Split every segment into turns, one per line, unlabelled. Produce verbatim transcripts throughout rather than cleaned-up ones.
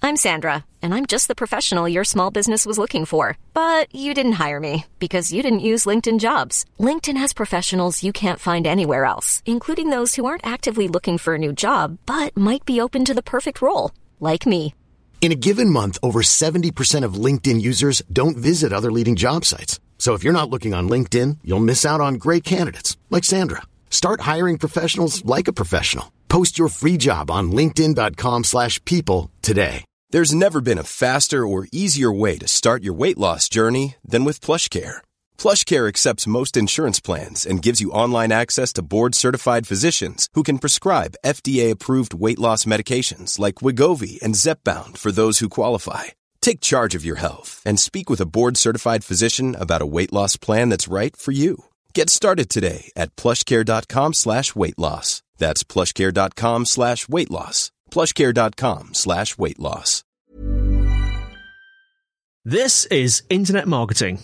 I'm Sandra, and I'm just the professional your small business was looking for. But you didn't hire me because you didn't use LinkedIn Jobs. LinkedIn has professionals you can't find anywhere else, including those who aren't actively looking for a new job, but might be open to the perfect role, like me.
In a given month, over seventy percent of LinkedIn users don't visit other leading job sites. So if you're not looking on LinkedIn, you'll miss out on great candidates like Sandra. Start hiring professionals like a professional. Post your free job on linkedin.com slash people today.
There's never been a faster or easier way to start your weight loss journey than with PlushCare. PlushCare accepts most insurance plans and gives you online access to board-certified physicians who can prescribe F D A-approved weight loss medications like Wegovy and Zepbound for those who qualify. Take charge of your health and speak with a board-certified physician about a weight loss plan that's right for you. Get started today at plushcare.com slash weight loss. That's plushcare.com slash weight loss. plushcare.com slash weight loss.
This is Internet Marketing.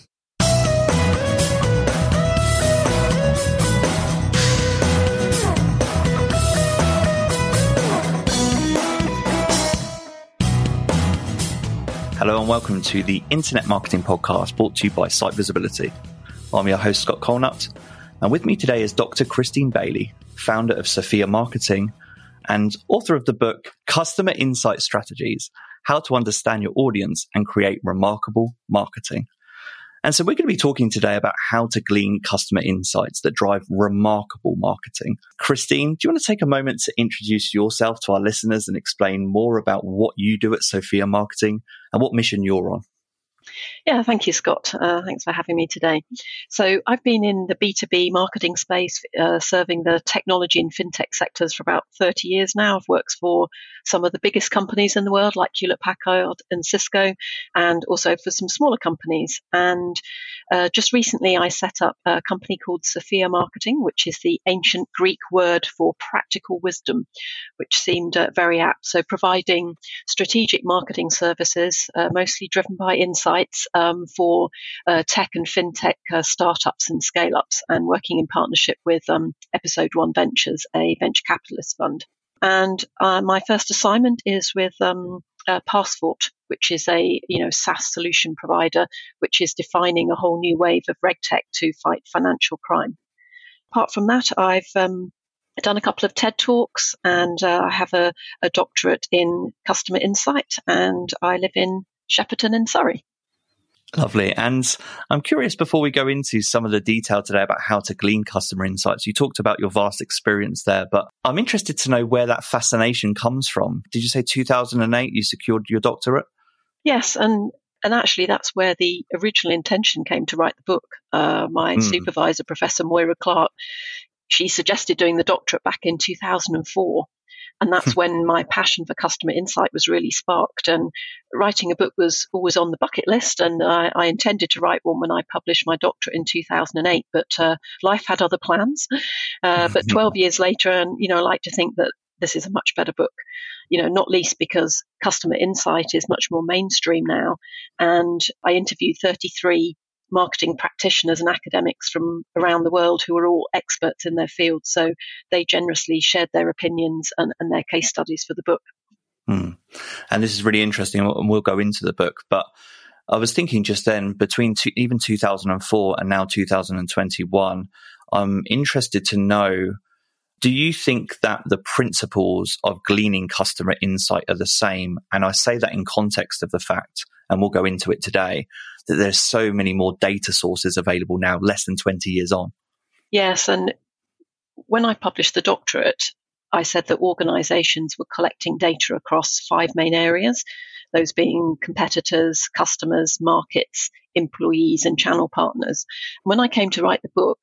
Hello and welcome to the Internet Marketing Podcast brought to you by Site Visibility. I'm your host, Scott Colnut, and with me today is Doctor Christine Bailey, founder of Sophia Marketing and author of the book Customer Insight Strategies, How to Understand Your Audience and Create Remarkable Marketing. And so we're going to be talking today about how to glean customer insights that drive remarkable marketing. Christine, do you want to take a moment to introduce yourself to our listeners and explain more about what you do at Sophia Marketing and what mission you're on?
Yeah, thank you, Scott. Uh, thanks for having me today. So I've been in the B two B marketing space, uh, serving the technology and fintech sectors for about thirty years now. I've worked for some of the biggest companies in the world like Hewlett-Packard and Cisco, and also for some smaller companies. And uh, just recently I set up a company called Sophia Marketing, which is the ancient Greek word for practical wisdom, which seemed uh, very apt. So providing strategic marketing services, uh, mostly driven by insights, Um, for uh, tech and fintech uh, startups and scale-ups, and working in partnership with um, Episode One Ventures, a venture capitalist fund. And uh, my first assignment is with um, uh, Passport, which is a you know SaaS solution provider, which is defining a whole new wave of regtech to fight financial crime. Apart from that, I've um, done a couple of TED Talks, and uh, I have a, a doctorate in customer insight, and I live in Shepperton in Surrey.
Lovely. And I'm curious, before we go into some of the detail today about how to glean customer insights, you talked about your vast experience there, but I'm interested to know where that fascination comes from. Did you say two thousand eight you secured your doctorate?
Yes, and and actually that's where the original intention came to write the book. Uh, my mm. supervisor, Professor Moira Clark, she suggested doing the doctorate back in two thousand four. And that's when my passion for customer insight was really sparked. And writing a book was always on the bucket list. And I, I intended to write one when I published my doctorate in two thousand eight, but uh, life had other plans. Uh, but twelve years later, and, you know, I like to think that this is a much better book, you know, not least because customer insight is much more mainstream now. And I interviewed thirty-three marketing practitioners and academics from around the world who are all experts in their field. So they generously shared their opinions and, and their case studies for the book.
Hmm. And this is really interesting, and we'll go into the book. But I was thinking just then, between two, even two thousand four and now two thousand twenty-one, I'm interested to know, do you think that the principles of gleaning customer insight are the same? And I say that in context of the fact, and we'll go into it today, that there's so many more data sources available now, less than twenty years on.
Yes, and when I published the doctorate, I said that organizations were collecting data across five main areas, those being competitors, customers, markets, employees, and channel partners. When I came to write the book,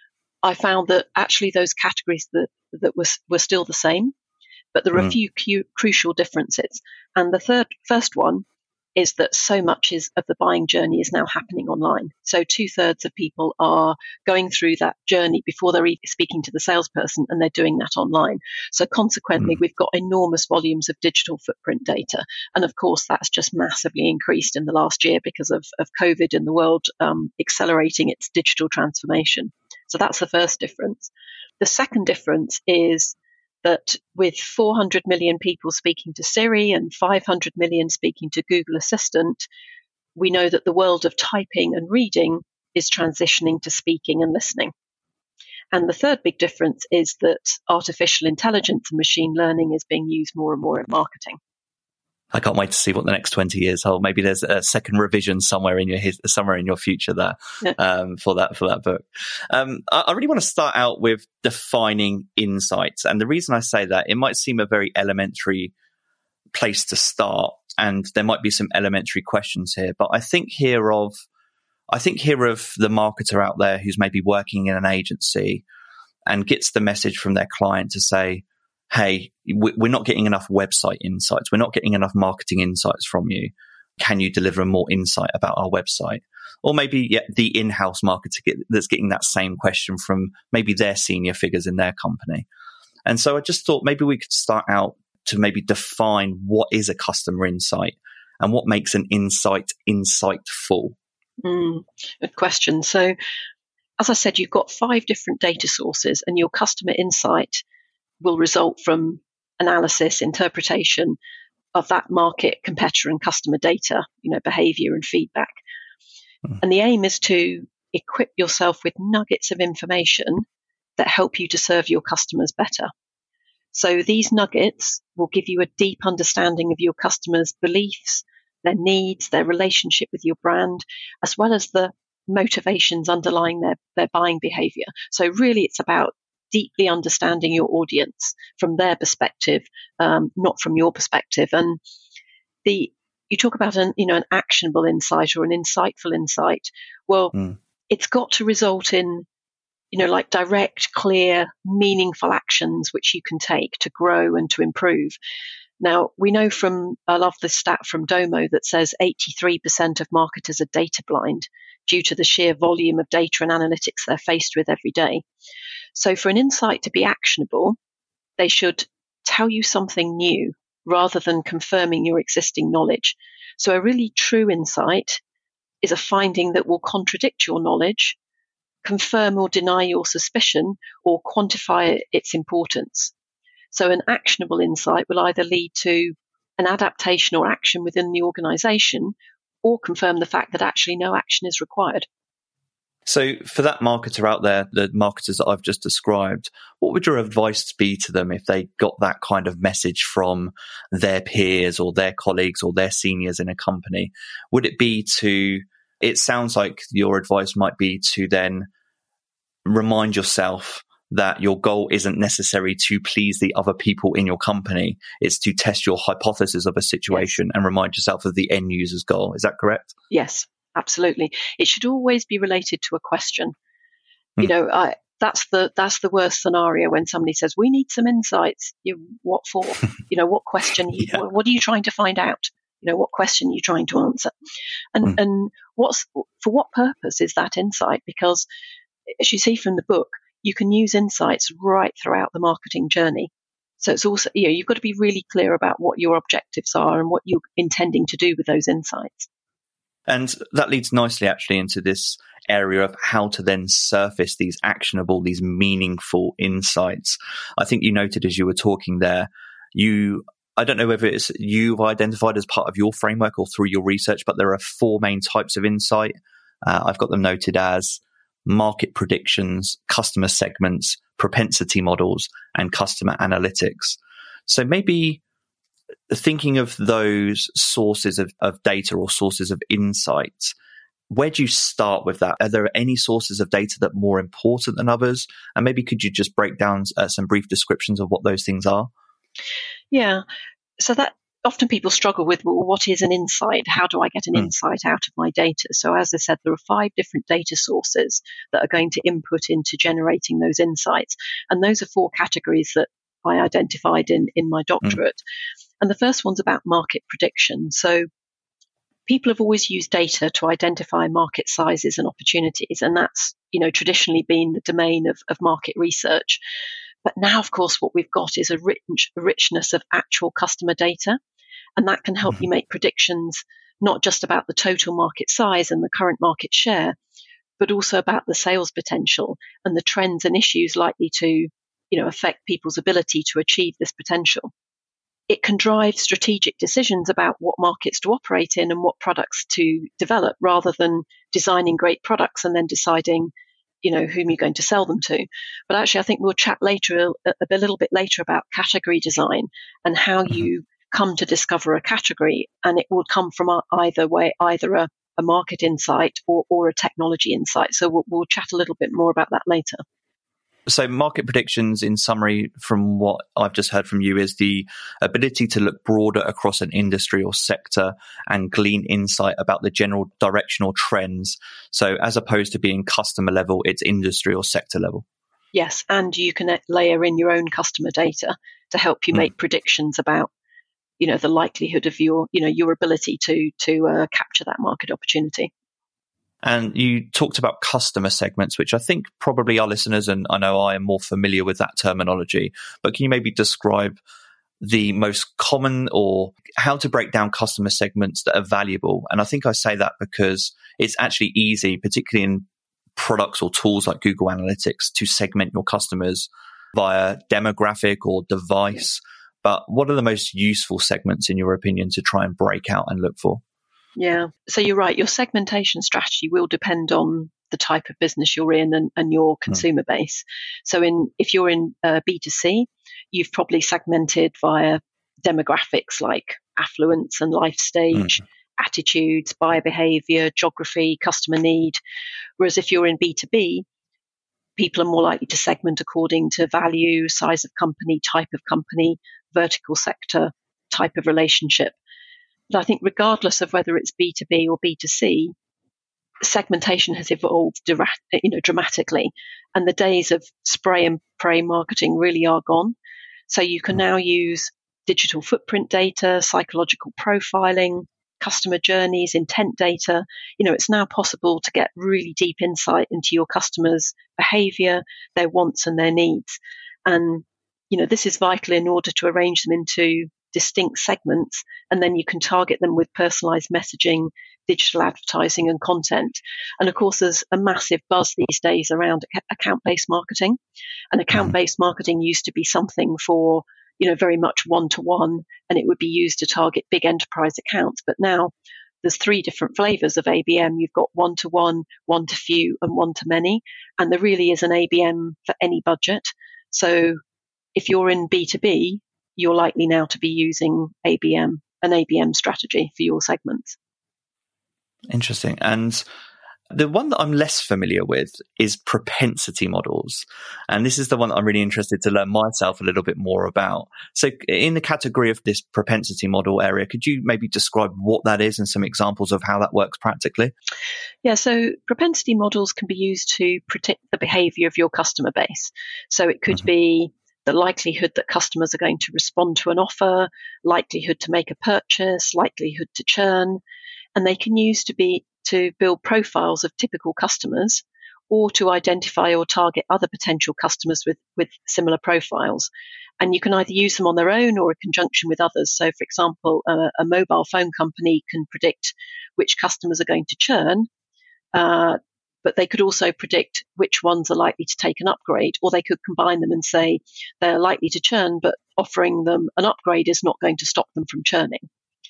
I found that actually those categories that, that was, were still the same, but there are mm. a few cu- crucial differences. And the third, first one is that so much is, of the buying journey is now happening online. So two thirds of people are going through that journey before they're even speaking to the salesperson, and they're doing that online. So consequently, mm. we've got enormous volumes of digital footprint data. And of course, that's just massively increased in the last year because of, of COVID and the world um, accelerating its digital transformation. So that's the first difference. The second difference is that with four hundred million people speaking to Siri and five hundred million speaking to Google Assistant, we know that the world of typing and reading is transitioning to speaking and listening. And the third big difference is that artificial intelligence and machine learning is being used more and more in marketing.
I can't wait to see what the next twenty years hold. Maybe there's a second revision somewhere in your somewhere in your future there
yeah.
um, for that for that book. Um, I, I really want to start out with defining insights, and the reason I say that, it might seem a very elementary place to start, and there might be some elementary questions here, but I think here of I think here of the marketer out there who's maybe working in an agency and gets the message from their client to say, hey, we're not getting enough website insights. We're not getting enough marketing insights from you. Can you deliver more insight about our website? Or maybe yeah, the in-house marketer get, that's getting that same question from maybe their senior figures in their company. And so I just thought maybe we could start out to maybe define what is a customer insight and what makes an insight insightful.
Mm, good question. So, as I said, you've got five different data sources, and your customer insight will result from analysis, interpretation of that market, competitor, and customer data, you know, behavior and feedback. Mm. And the aim is to equip yourself with nuggets of information that help you to serve your customers better. So these nuggets will give you a deep understanding of your customers' beliefs, their needs, their relationship with your brand, as well as the motivations underlying their, their buying behavior. So really it's about deeply understanding your audience from their perspective, um, not from your perspective. And the you talk about an you know an actionable insight or an insightful insight. Well, mm. it's got to result in you know like direct, clear, meaningful actions which you can take to grow and to improve. Now, we know from, I love this stat from Domo that says eighty-three percent of marketers are data blind due to the sheer volume of data and analytics they're faced with every day. So for an insight to be actionable, they should tell you something new rather than confirming your existing knowledge. So a really true insight is a finding that will contradict your knowledge, confirm or deny your suspicion, or quantify its importance. So an actionable insight will either lead to an adaptation or action within the organization or confirm the fact that actually no action is required.
So for that marketer out there, the marketers that I've just described, what would your advice be to them if they got that kind of message from their peers or their colleagues or their seniors in a company? Would it be to, it sounds like your advice might be to then remind yourself that your goal isn't necessary to please the other people in your company. It's to test your hypothesis of a situation yes. and remind yourself of the end user's goal. Is that correct?
Yes, absolutely. It should always be related to a question. Mm. You know, I, that's the that's the worst scenario when somebody says, we need some insights. You, what for? you know, what question? You, yeah. what, what are you trying to find out? You know, what question are you trying to answer? And, mm. and what's for what purpose is that insight? Because as you see from the book, you can use insights right throughout the marketing journey. So it's also, you know, you've got to be really clear about what your objectives are and what you're intending to do with those insights.
And that leads nicely actually into this area of how to then surface these actionable, these meaningful insights. I think you noted as you were talking there, you, I don't know whether it's you've identified as part of your framework or through your research, but there are four main types of insight. Uh, I've got them noted as market predictions, customer segments, propensity models, and customer analytics. So maybe thinking of those sources of, of data or sources of insights, where do you start with that? Are there any sources of data that are more important than others? And maybe could you just break down uh, some brief descriptions of what those things are?
Yeah. So that often people struggle with, well, what is an insight? How do I get an mm. insight out of my data? So as I said, there are five different data sources that are going to input into generating those insights. And those are four categories that I identified in, in my doctorate. Mm. And the first one's about market prediction. So people have always used data to identify market sizes and opportunities. And that's, you know, traditionally been the domain of, of market research. But now, of course, what we've got is a rich, richness of actual customer data. And that can help mm-hmm. you make predictions, not just about the total market size and the current market share, but also about the sales potential and the trends and issues likely to you know, affect people's ability to achieve this potential. It can drive strategic decisions about what markets to operate in and what products to develop, rather than designing great products and then deciding, you know, whom you're going to sell them to. But actually, I think we'll chat later, a, a little bit later, about category design and how mm-hmm. you come to discover a category, and it will come from either way, either a, a market insight or, or a technology insight. So we'll, we'll chat a little bit more about that later.
So market predictions, in summary, from what I've just heard from you, is the ability to look broader across an industry or sector and glean insight about the general directional trends. So as opposed to being customer level, it's industry or sector level.
Yes, and you can layer in your own customer data to help you mm. make predictions about, you know, the likelihood of your, you know, your ability to to uh, capture that market opportunity.
And you talked about customer segments, which I think probably our listeners, and I know I am more familiar with that terminology, but can you maybe describe the most common, or how to break down customer segments that are valuable? And I think I say that because it's actually easy, particularly in products or tools like Google Analytics, to segment your customers via demographic or device. But what are the most useful segments, in your opinion, to try and break out and look for?
Yeah, so you're right. Your segmentation strategy will depend on the type of business you're in and, and your consumer mm. base. So in if you're in uh, B two C, you've probably segmented via demographics like affluence and life stage, mm. attitudes, buyer behavior, geography, customer need. Whereas if you're in B two B, people are more likely to segment according to value, size of company, type of company, vertical sector, type of relationship. But I think regardless of whether it's B two B or B two C, segmentation has evolved you know, dramatically, and the days of spray and pray marketing really are gone. So you can now use digital footprint data, psychological profiling, customer journeys, intent data. You know, it's now possible to get really deep insight into your customers' behavior, their wants and their needs. And, you know, this is vital in order to arrange them into distinct segments, and then you can target them with personalized messaging, digital advertising and content. And of course, there's a massive buzz these days around account-based marketing. And account-based marketing used to be something for, you know, very much one-to-one, and it would be used to target big enterprise accounts. But now there's three different flavors of A B M. You've got one-to-one, one-to-few, and one-to-many. And there really is an A B M for any budget. So if you're in B two B, you're likely now to be using A B M, an A B M strategy for your segments.
Interesting. And the one that I'm less familiar with is propensity models. And this is the one that I'm really interested to learn myself a little bit more about. So in the category of this propensity model area, could you maybe describe what that is and some examples of how that works practically?
Yeah, so propensity models can be used to predict the behavior of your customer base. So it could mm-hmm. be the likelihood that customers are going to respond to an offer, likelihood to make a purchase, likelihood to churn. And they can use to be to build profiles of typical customers, or to identify or target other potential customers with, with similar profiles. And you can either use them on their own or in conjunction with others. So, for example, a, a mobile phone company can predict which customers are going to churn, uh, but they could also predict which ones are likely to take an upgrade, or they could combine them and say they're likely to churn, but offering them an upgrade is not going to stop them from churning.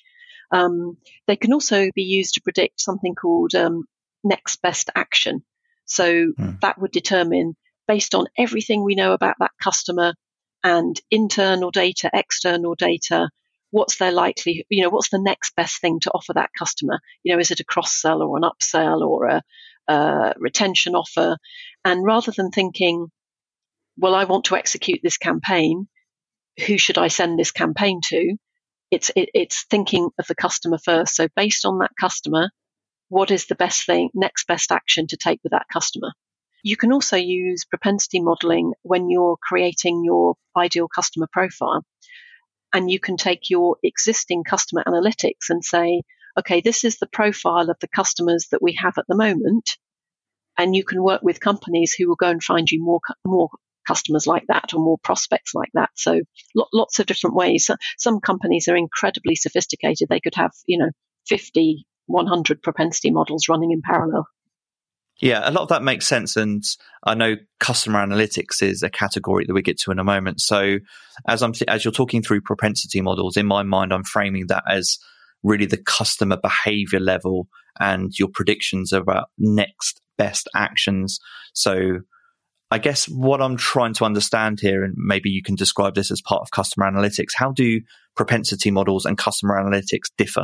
Um, they can also be used to predict something called um, next best action. So hmm. that would determine, based on everything we know about that customer and internal data, external data, what's their likely, you know, what's the next best thing to offer that customer? You know, is it a cross-sell or an upsell or a, a retention offer? And rather than thinking, well, I want to execute this campaign, who should I send this campaign to? It's it, it's thinking of the customer first. So based on that customer, what is the best thing, next best action to take with that customer? You can also use propensity modeling when you're creating your ideal customer profile. And you can take your existing customer analytics and say, okay, this is the profile of the customers that we have at the moment. And you can work with companies who will go and find you more, more customers like that, or more prospects like that. So lo- lots of different ways. Some companies are incredibly sophisticated. They could have, you know, fifty, one hundred propensity models running in parallel.
Yeah, a lot of that makes sense. And I know customer analytics is a category that we get to in a moment. So as I'm th- as you're talking through propensity models, in my mind, I'm framing that as really the customer behavior level and your predictions about next best actions. So I guess what I'm trying to understand here, and maybe you can describe this as part of customer analytics, how do propensity models and customer analytics differ?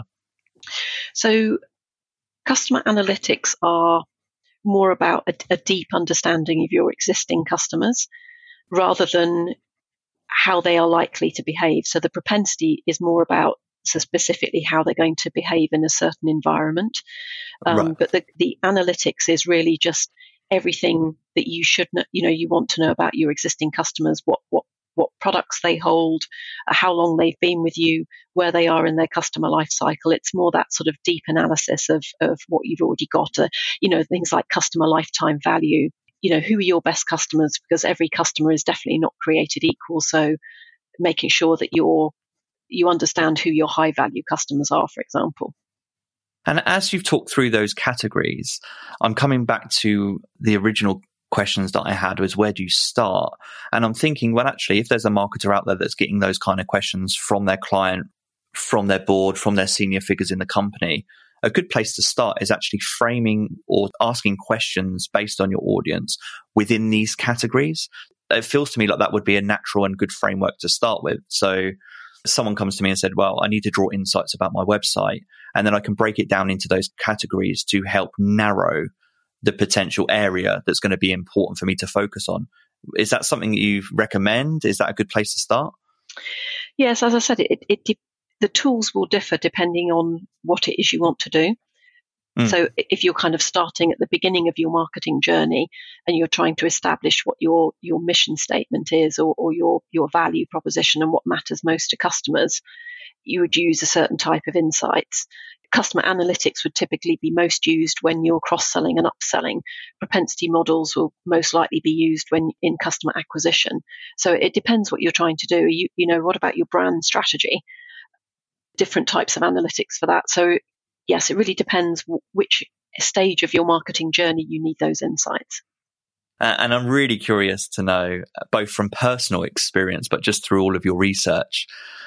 So customer analytics are more about a, a deep understanding of your existing customers rather than how they are likely to behave. So the propensity is more about so specifically how they're going to behave in a certain environment. Um,
Right.
But the, the analytics is really just everything that you should know, you know, you want to know about your existing customers, what, what, what products they hold, uh, how long they've been with you, where they are in their customer life cycle. It's more that sort of deep analysis of, of what you've already got, uh, you know, things like customer lifetime value, you know, who are your best customers, because every customer is definitely not created equal. So making sure that you're, you understand who your high value customers are, for example.
And as you've talked through those categories, I'm coming back to the original questions that I had was, where do you start? And I'm thinking, well, actually, if there's a marketer out there that's getting those kind of questions from their client, from their board, from their senior figures in the company, a good place to start is actually framing or asking questions based on your audience within these categories. It feels to me like that would be a natural and good framework to start with. So someone comes to me and said, well, I need to draw insights about my website. And then I can break it down into those categories to help narrow the potential area that's going to be important for me to focus on. Is that something that you recommend? Is that a good place to start?
Yes, as I said, it, it, it the tools will differ depending on what it is you want to do. Mm. So if you're kind of starting at the beginning of your marketing journey and you're trying to establish what your, your mission statement is, or, or your, your value proposition and what matters most to customers, you would use a certain type of insights. Customer analytics would typically be most used when you're cross-selling and upselling. Propensity models will most likely be used when in customer acquisition. So it depends what you're trying to do. You, you know, what about your brand strategy? Different types of analytics for that. So yes, it really depends which stage of your marketing journey you need those insights.
Uh, and I'm really curious to know, both from personal experience, but just through all of your research,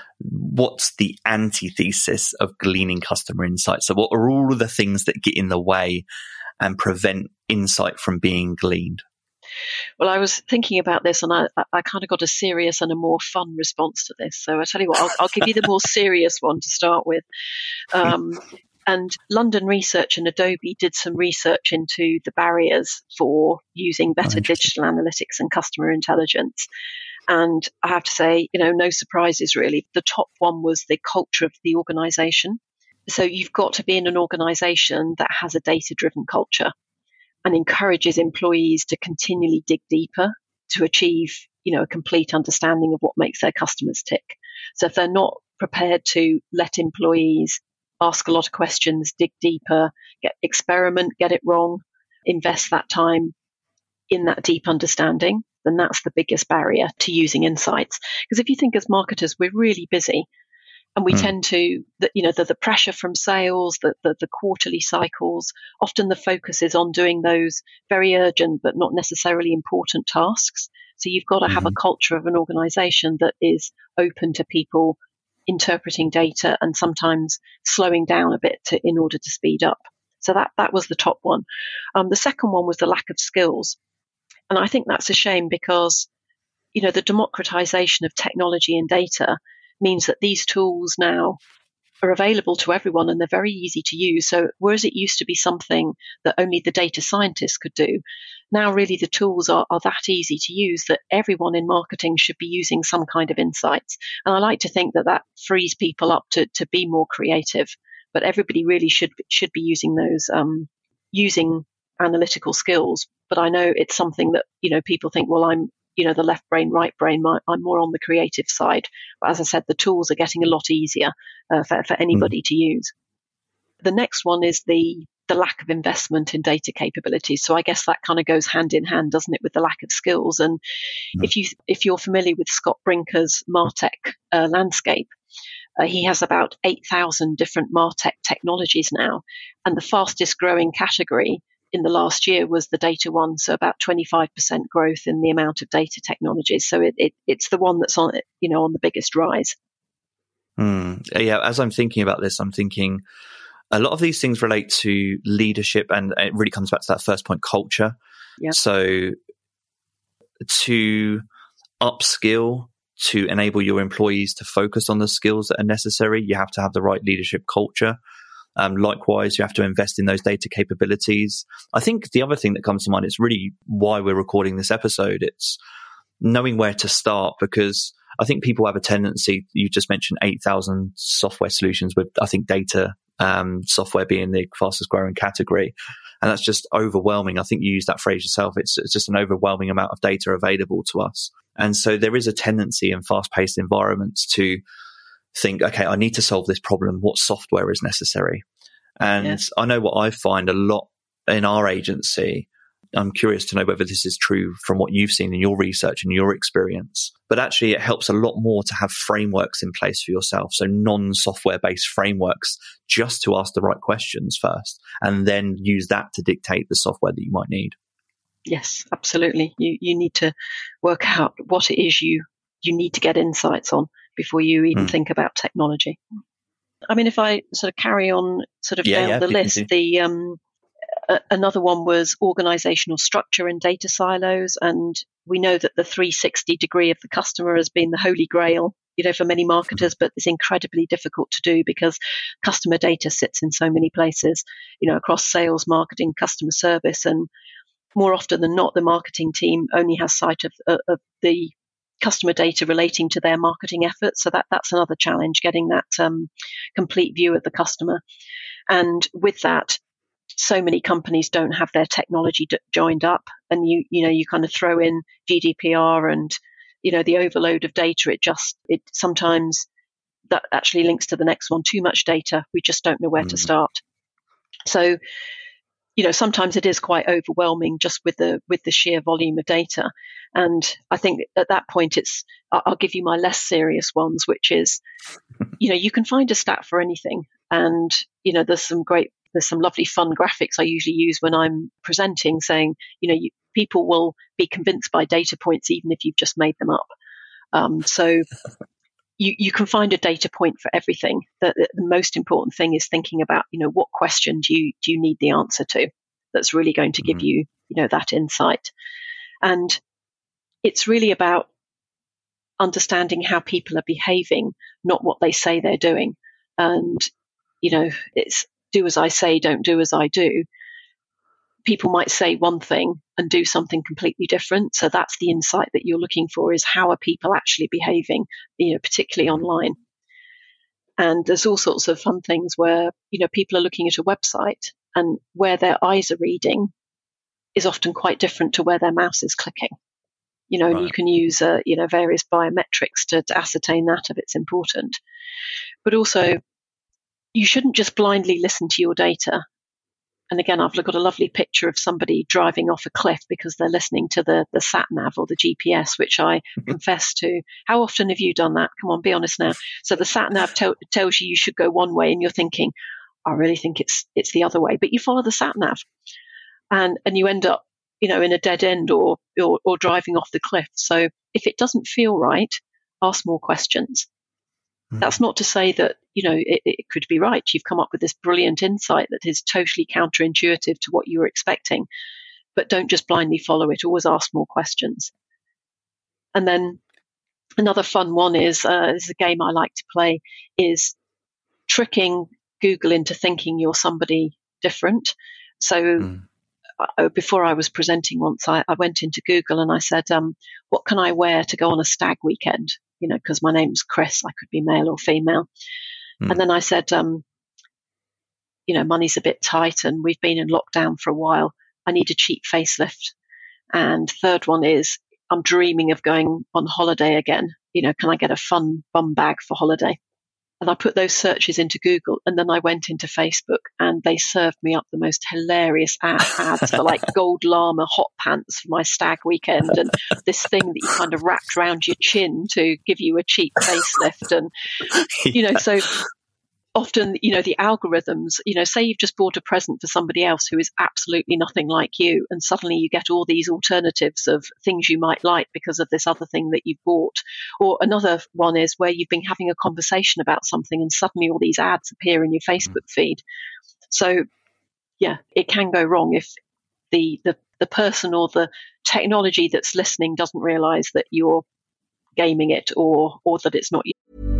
what's the antithesis of gleaning customer insights? So what are all of the things that get in the way and prevent insight from being gleaned?
Well, I was thinking about this, and I, I kind of got a serious and a more fun response to this. So I tell you what, I'll, I'll give you the more serious one to start with. Um, and London Research and Adobe did some research into the barriers for using better oh, digital analytics and customer intelligence. And I have to say, you know, no surprises really. The top one was the culture of the organization. So you've got to be in an organization that has a data-driven culture and encourages employees to continually dig deeper to achieve, you know, a complete understanding of what makes their customers tick. So if they're not prepared to let employees ask a lot of questions, dig deeper, get experiment, get it wrong, invest that time in that deep understanding, then that's the biggest barrier to using insights. Because if you think as marketers, we're really busy. And we mm. tend to, the, you know, the, the pressure from sales, the, the, the quarterly cycles, often the focus is on doing those very urgent but not necessarily important tasks. So you've got to mm-hmm. have a culture of an organization that is open to people interpreting data and sometimes slowing down a bit to, in order to speed up. So that, that was the top one. Um, the second one was the lack of skills. And I think that's a shame because, you know, the democratization of technology and data means that these tools now are available to everyone and they're very easy to use. So whereas it used to be something that only the data scientists could do, now really the tools are, are that easy to use that everyone in marketing should be using some kind of insights. And I like to think that that frees people up to, to be more creative, but everybody really should, should be using those, um, using analytical skills. But I know it's something that, you know, people think, well, I'm, you know, the left brain, right brain, my, I'm more on the creative side. But as I said, the tools are getting a lot easier uh, for, for anybody mm. to use. The next one is the the lack of investment in data capabilities. So I guess that kind of goes hand in hand, doesn't it, with the lack of skills? And mm. if you if you're familiar with Scott Brinker's MarTech uh, landscape, uh, he has about eight thousand different MarTech technologies now, and the fastest growing category in the last year was the data one, so about twenty-five percent growth in the amount of data technologies. So it, it, it's the one that's on, you know, on the biggest rise.
Mm. Yeah, as I'm thinking about this, I'm thinking a lot of these things relate to leadership, and it really comes back to that first point, culture.
Yeah.
So to upskill, to enable your employees to focus on the skills that are necessary, you have to have the right leadership culture. Um, likewise, you have to invest in those data capabilities. I think the other thing that comes to mind is really why we're recording this episode. It's knowing where to start, because I think people have a tendency, you just mentioned eight thousand software solutions, with I think data um, software being the fastest growing category. And that's just overwhelming. I think you used that phrase yourself. It's, it's just an overwhelming amount of data available to us. And so there is a tendency in fast-paced environments to think, okay, I need to solve this problem. What software is necessary? And yeah. I know what I find a lot in our agency. I'm curious to know whether this is true from what you've seen in your research and your experience. But actually, it helps a lot more to have frameworks in place for yourself. So non-software based frameworks, just to ask the right questions first, and then use that to dictate the software that you might need.
Yes, absolutely. You you need to work out what it is you, you need to get insights on before you even mm. think about technology. I mean, if I sort of carry on sort of
yeah,
down
yeah,
the list, the um, uh, another one was organizational structure and data silos. And we know that the three sixty degree of the customer has been the holy grail, you know, for many marketers, but it's incredibly difficult to do because customer data sits in so many places, you know, across sales, marketing, customer service. And more often than not, the marketing team only has sight of, uh, of the customer data relating to their marketing efforts. So that, that's another challenge, getting that um, complete view of the customer. And with that, so many companies don't have their technology d- joined up, and you, you know, you kind of throw in G D P R and, you know, the overload of data. It just, it sometimes that actually links to the next one. Too much data. We just don't know where mm. to start. So, you know, sometimes it is quite overwhelming just with the with the sheer volume of data. And I think at that point, it's I'll give you my less serious ones, which is, you know, you can find a stat for anything, and you know, there's some great, there's some lovely fun graphics I usually use when I'm presenting, saying, you know, you, people will be convinced by data points even if you've just made them up. Um, so. You, you can find a data point for everything. The, the most important thing is thinking about, you know, what question do you do you need the answer to that's really going to give mm-hmm. you, you know, that insight. And it's really about understanding how people are behaving, not what they say they're doing. And, you know, it's do as I say, don't do as I do. People might say one thing and do something completely different. So that's the insight that you're looking for, is how are people actually behaving, you know, particularly online. And there's all sorts of fun things where, you know, people are looking at a website and where their eyes are reading is often quite different to where their mouse is clicking. You know, right. And you can use, uh, you know, various biometrics to, to ascertain that if it's important. But also, you shouldn't just blindly listen to your data. And again, I've got a lovely picture of somebody driving off a cliff because they're listening to the, the sat nav or the G P S, which I confess to. How often have you done that? Come on, be honest now. So the sat nav te- tells you you should go one way and you're thinking, I really think it's it's the other way. But you follow the sat nav and, and you end up, you know, in a dead end or, or, or driving off the cliff. So if it doesn't feel right, ask more questions. That's not to say that, you know, it, it could be right. You've come up with this brilliant insight that is totally counterintuitive to what you were expecting, but don't just blindly follow it. Always ask more questions. And then another fun one is, uh, this is a game I like to play, is tricking Google into thinking you're somebody different. So mm. uh, before I was presenting once, I, I went into Google and I said, um, what can I wear to go on a stag weekend? You know, because my name's Chris, I could be male or female. Mm. And then I said, um, you know, money's a bit tight and we've been in lockdown for a while. I need a cheap facelift. And third one is, I'm dreaming of going on holiday again. You know, can I get a fun bum bag for holiday? And I put those searches into Google, and then I went into Facebook, and they served me up the most hilarious ad- ads for like gold llama hot pants for my stag weekend, and this thing that you kind of wrapped around your chin to give you a cheap facelift. And, you know, so often, you know, the algorithms, you know, say you've just bought a present for somebody else who is absolutely nothing like you, and suddenly you get all these alternatives of things you might like because of this other thing that you've bought. Or another one is where you've been having a conversation about something and suddenly all these ads appear in your Facebook feed. So, yeah, it can go wrong if the, the, the person or the technology that's listening doesn't realize that you're gaming it or or that it's not you.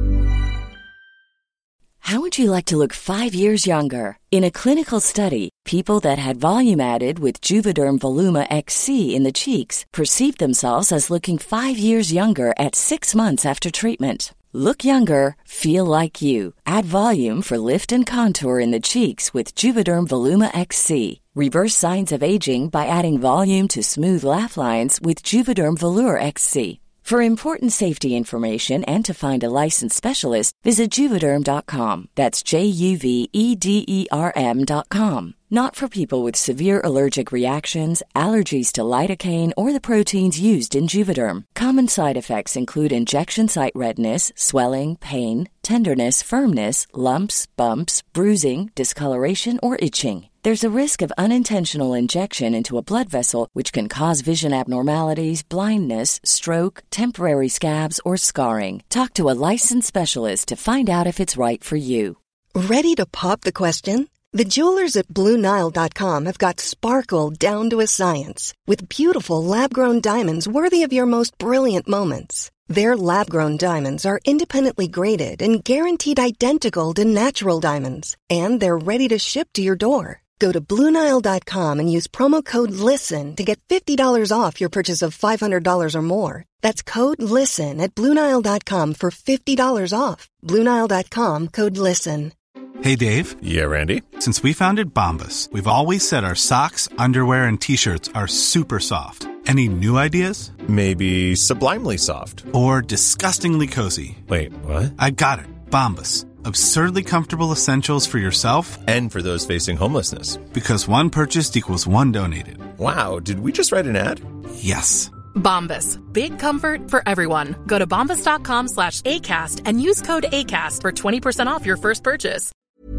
How would you like to look five years younger? In a clinical study, people that had volume added with Juvederm Voluma X C in the cheeks perceived themselves as looking five years younger at six months after treatment. Look younger, feel like you. Add volume for lift and contour in the cheeks with Juvederm Voluma X C. Reverse signs of aging by adding volume to smooth laugh lines with Juvederm Volure X C. For important safety information and to find a licensed specialist, visit Juvederm dot com. That's J U V E D E R M dot com. Not for people with severe allergic reactions, allergies to lidocaine, or the proteins used in Juvederm. Common side effects include injection site redness, swelling, pain, tenderness, firmness, lumps, bumps, bruising, discoloration, or itching. There's a risk of unintentional injection into a blood vessel, which can cause vision abnormalities, blindness, stroke, temporary scabs, or scarring. Talk to a licensed specialist to find out if it's right for you.
Ready to pop the question? The jewelers at Blue Nile dot com have got sparkle down to a science with beautiful lab-grown diamonds worthy of your most brilliant moments. Their lab-grown diamonds are independently graded and guaranteed identical to natural diamonds, and they're ready to ship to your door. Go to Blue Nile dot com and use promo code LISTEN to get fifty dollars off your purchase of five hundred dollars or more. That's code LISTEN at Blue Nile dot com for fifty dollars off. Blue Nile dot com, code LISTEN.
Hey, Dave.
Yeah, Randy.
Since we founded Bombas, we've always said our socks, underwear, and T-shirts are super soft. Any new ideas?
Maybe sublimely soft.
Or disgustingly cozy.
Wait, what?
I got it. Bombas. Absurdly comfortable essentials for yourself
and for those facing homelessness.
Because one purchased equals one donated.
Wow, did we just write an ad?
Yes.
Bombas. Big comfort for everyone. Go to bombas dot com slash ACAST and use code ACAST for twenty percent off your first purchase.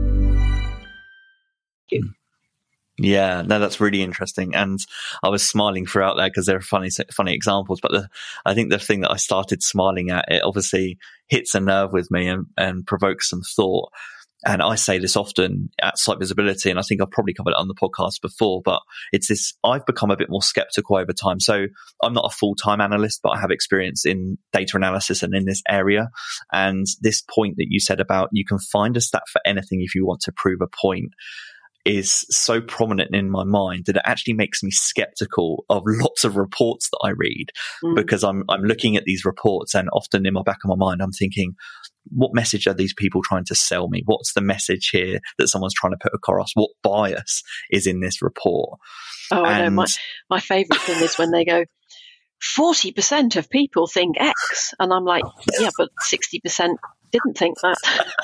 Yeah, no, that's really interesting. And I was smiling throughout there because there are funny, funny examples. But the, I think the thing that I started smiling at, it obviously hits a nerve with me and, and provokes some thought. And I say this often at Site Visibility, and I think I've probably covered it on the podcast before, but it's this, I've become a bit more skeptical over time. So I'm not a full-time analyst, but I have experience in data analysis and in this area. And this point that you said about you can find a stat for anything if you want to prove a point is so prominent in my mind that it actually makes me skeptical of lots of reports that I read mm. because I'm I'm looking at these reports and often in my back of my mind I'm thinking, what message are these people trying to sell me? What's the message here that someone's trying to put across? What bias is in this report?
Oh, and I know. My, my favourite thing is when they go, forty percent of people think X. And I'm like, yeah, but sixty percent didn't think that.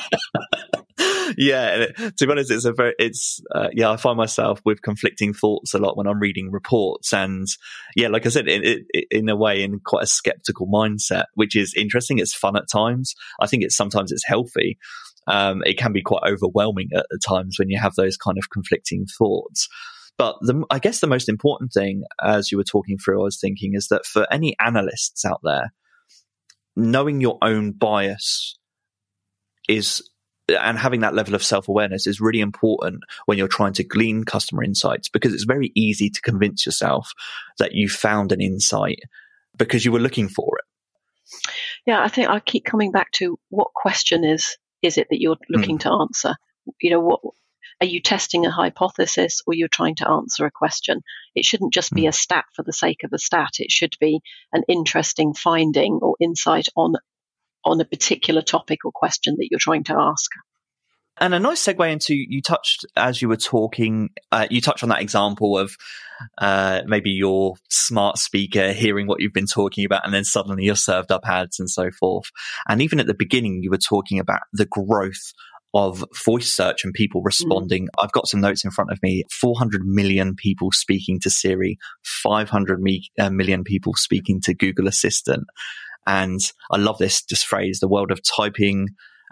Yeah, to be honest, it's a very, it's, uh, yeah, I find myself with conflicting thoughts a lot when I'm reading reports. And yeah, like I said, it, it, in a way, in quite a skeptical mindset, which is interesting. It's fun at times. I think it's sometimes it's healthy. Um, it can be quite overwhelming at, at times when you have those kind of conflicting thoughts. But the, I guess the most important thing, as you were talking through, I was thinking, is that for any analysts out there, knowing your own bias is, and having that level of self-awareness is really important when you're trying to glean customer insights, because it's very easy to convince yourself that you found an insight because you were looking for it.
Yeah, I think I keep coming back to what question is is it that you're looking mm. to answer? You know, what are you testing a hypothesis or you're trying to answer a question? It shouldn't just be mm. a stat for the sake of a stat. It should be an interesting finding or insight on on a particular topic or question that you're trying to ask.
And a nice segue into, you touched, as you were talking, uh, you touched on that example of uh, maybe your smart speaker hearing what you've been talking about, and then suddenly you're served up ads and so forth. And even at the beginning, you were talking about the growth of voice search and people responding. Mm. I've got some notes in front of me. four hundred million people speaking to Siri, five hundred me- uh, million people speaking to Google Assistant. And I love this just phrase, the world of typing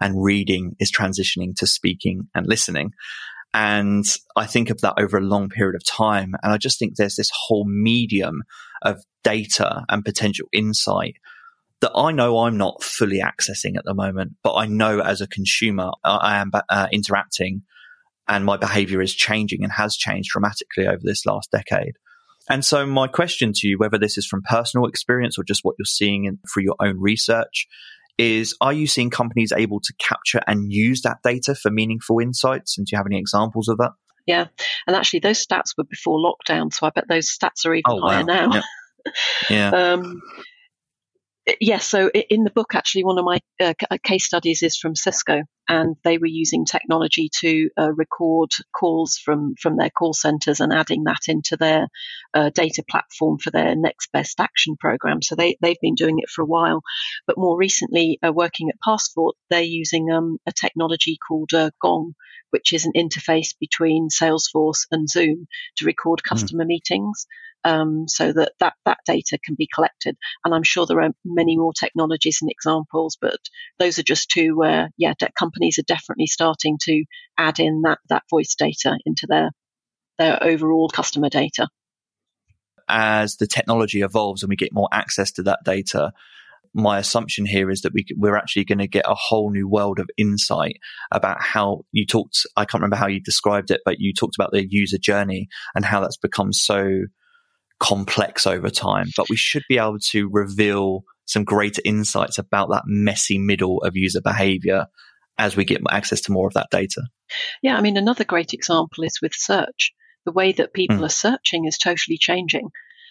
and reading is transitioning to speaking and listening. And I think of that over a long period of time. And I just think there's this whole medium of data and potential insight that I know I'm not fully accessing at the moment, but I know as a consumer, I am uh, interacting and my behavior is changing and has changed dramatically over this last decade. And so my question to you, whether this is from personal experience or just what you're seeing in, through your own research, is are you seeing companies able to capture and use that data for meaningful insights? And do you have any examples of that?
Yeah. And actually, those stats were before lockdown, so I bet those stats are even
oh,
higher
wow.
now.
Yeah. yeah.
um, Yes, yeah, so in the book, actually, one of my uh, case studies is from Cisco, and they were using technology to uh, record calls from, from their call centers and adding that into their uh, data platform for their next best action program. So they, they've been doing it for a while. But more recently, uh, working at Passport, they're using um, a technology called uh, Gong, which is an interface between Salesforce and Zoom to record customer mm. meetings. Um, so that, that that data can be collected. And I'm sure there are many more technologies and examples, but those are just two where, yeah, de- companies are definitely starting to add in that, that voice data into their their overall customer data.
As the technology evolves and we get more access to that data, my assumption here is that we, we're actually going to get a whole new world of insight about how you talked, I can't remember how you described it, but you talked about the user journey and how that's become so complex over time, but we should be able to reveal some greater insights about that messy middle of user behavior as we get access to more of that data.
Yeah, I mean, another great example is with search. The way that people mm. are searching is totally changing.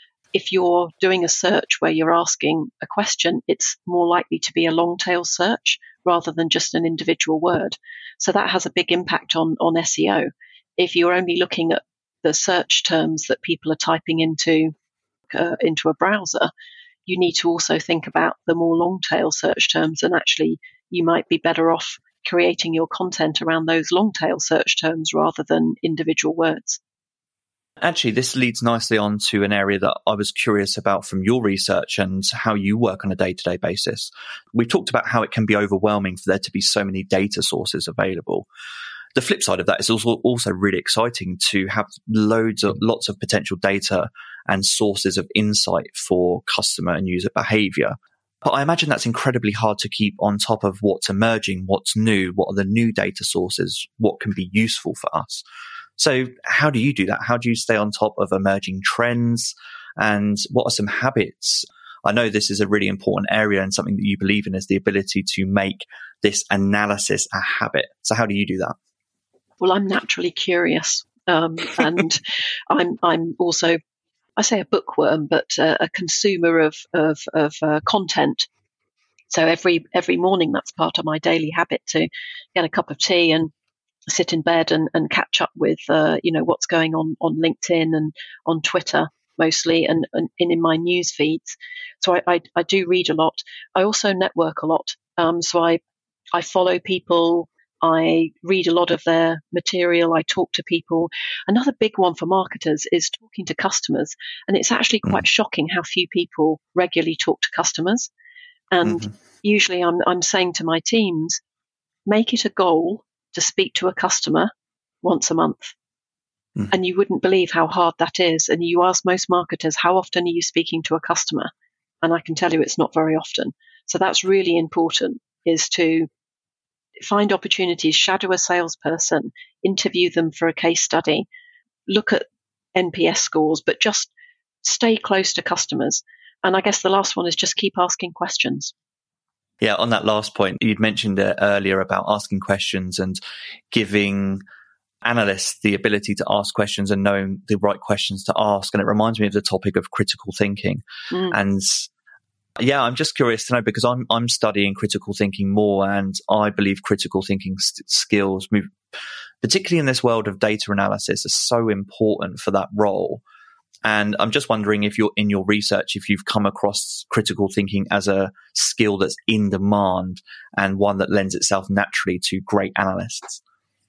If you're doing a search where you're asking a question, it's more likely to be a long tail search rather than just an individual word. So that has a big impact on, on S E O. If you're only looking at the search terms that people are typing into uh, into a browser, you need to also think about the more long tail search terms, and actually you might be better off creating your content around those long tail search terms rather than individual words.
Actually, this leads nicely on to an area that I was curious about from your research and how you work on a day-to-day basis. We talked about how it can be overwhelming for there to be so many data sources available. The flip side of that is also, also really exciting to have loads of lots of potential data and sources of insight for customer and user behavior. But I imagine that's incredibly hard to keep on top of what's emerging, what's new, what are the new data sources, what can be useful for us. So how do you do that? How do you stay on top of emerging trends? And what are some habits? I know this is a really important area and something that you believe in is the ability to make this analysis a habit. So how do you do that?
Well, I'm naturally curious, um, and I'm I'm also, I say a bookworm, but uh, a consumer of of, of uh, content. So every every morning, that's part of my daily habit to get a cup of tea and sit in bed and, and catch up with uh, you know what's going on on LinkedIn and on Twitter mostly, and, and in my news feeds. So I, I I do read a lot. I also network a lot. Um, so I I follow people. I read a lot of their material. I talk to people. Another big one for marketers is talking to customers. And it's actually quite mm. shocking how few people regularly talk to customers. And mm-hmm. usually I'm, I'm saying to my teams, make it a goal to speak to a customer once a month. Mm. And you wouldn't believe how hard that is. And you ask most marketers, how often are you speaking to a customer? And I can tell you it's not very often. So that's really important, is to find opportunities, shadow a salesperson, interview them for a case study, look at N P S scores, but just stay close to customers. And I guess the last one is just keep asking questions.
Yeah, on that last point, you'd mentioned uh, earlier about asking questions and giving analysts the ability to ask questions and knowing the right questions to ask. And it reminds me of the topic of critical thinking. Mm. And yeah, I'm just curious to know, because I'm I'm studying critical thinking more, and I believe critical thinking st- skills, move, particularly in this world of data analysis, are so important for that role. And I'm just wondering if you're in your research, if you've come across critical thinking as a skill that's in demand and one that lends itself naturally to great analysts.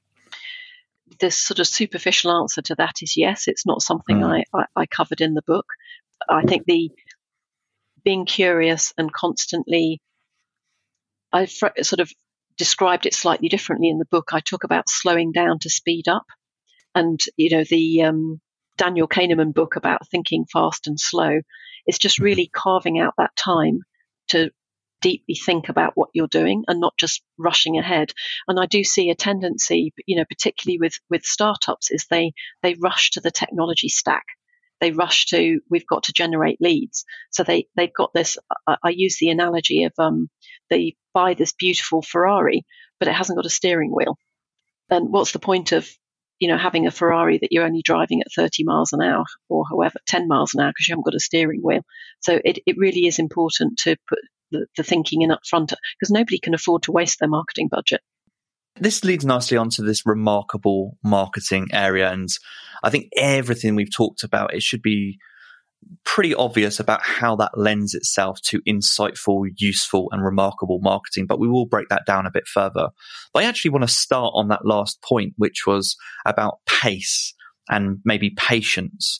The sort of superficial answer to that is yes. It's not something mm. I, I, I covered in the book. I think the being curious and constantly I fr- sort of described it slightly differently in the book. I talk about slowing down to speed up. And, you know, the um, Daniel Kahneman book about thinking fast and slow is just really carving out that time to deeply think about what you're doing and not just rushing ahead. And I do see a tendency, you know, particularly with, with startups, is they, they rush to the technology stack. They rush to, we've got to generate leads. So they, they've got this, I, I use the analogy of um, they buy this beautiful Ferrari, but it hasn't got a steering wheel. And what's the point of, you know, having a Ferrari that you're only driving at thirty miles an hour or however, ten miles an hour because you haven't got a steering wheel. So it, it really is important to put the, the thinking in up front because nobody can afford to waste their marketing budget.
This leads nicely onto this remarkable marketing area. And I think everything we've talked about, it should be pretty obvious about how that lends itself to insightful, useful, and remarkable marketing. But we will break that down a bit further. But I actually want to start on that last point, which was about pace and maybe patience.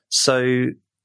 So